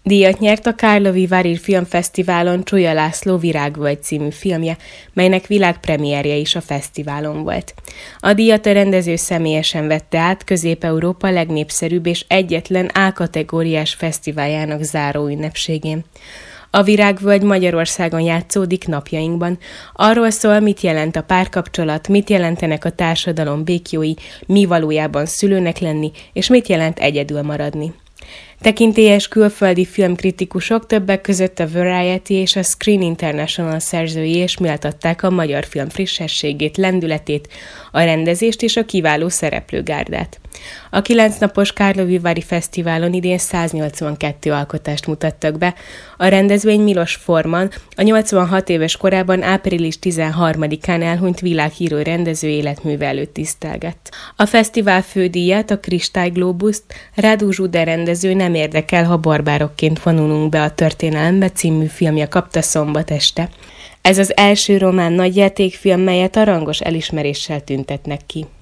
Díjat nyert a Karlovy Vary Filmfesztiválon Csuja László Virágvölgy című filmje, melynek világpremierje is a fesztiválon volt. A díjat a rendező személyesen vette át Közép-Európa legnépszerűbb és egyetlen A-kategóriás fesztiváljának záró ünnepségén. A Virágvölgy Magyarországon játszódik napjainkban. Arról szól, mit jelent a párkapcsolat, mit jelentenek a társadalom békjói, mi valójában szülőnek lenni, és mit jelent egyedül maradni. Tekintélyes külföldi filmkritikusok, többek között a Variety és a Screen International szerzői is méltatták a magyar film frissességét, lendületét, a rendezést és a kiváló szereplőgárdát. A 9 napos Karlovy Vary Fesztiválon idén 182 alkotást mutattak be. A rendezvény Milos Forman, a 86 éves korában április 13-án elhunyt világhírű rendező életműve előtt tisztelgett. A fesztivál fődíját, a Kristály Glóbuszt Radu Zsude rendező Nem érdekel, ha barbárokként vonulunk be a történelembe című filmje kapta szombat este. Ez az első román nagyjátékfilm, melyet a rangos elismeréssel tüntetnek ki.